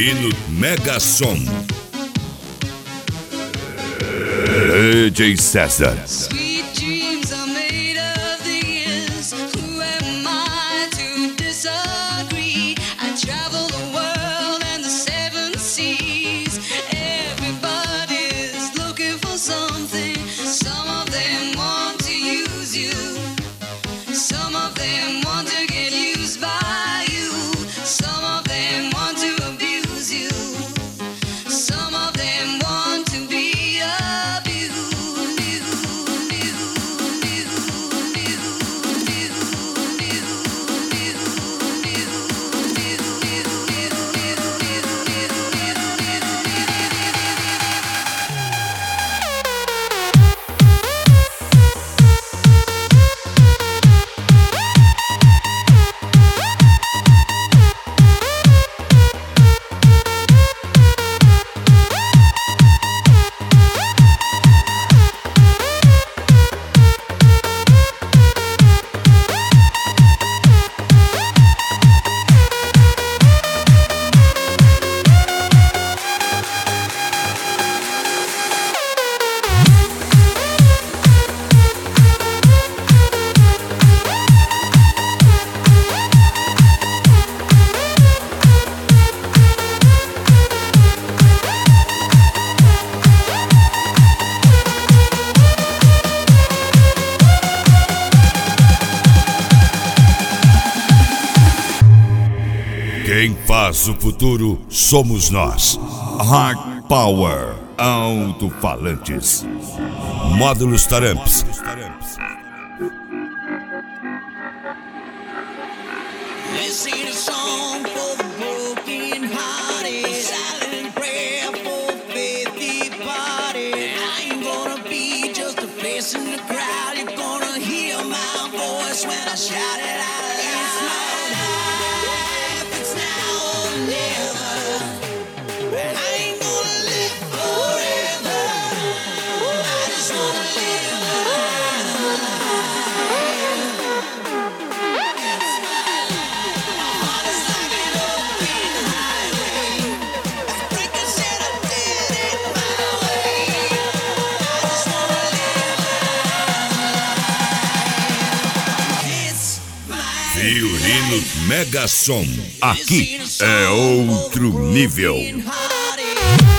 Fiorino Mega Som. DJ César. Quem faz o futuro somos nós. Hard Power Alto-Falantes. Módulos Taramps. This ain't a song for the broken hearted, silent prayer for faith departed. I ain't gonna be just a face in the crowd. You're gonna hear my voice when I shout it out loud. It's my life, it's now or never. And I ain't gonna live forever. I just wanna live a life. Fiorino Mega Som. Aqui é outro nível.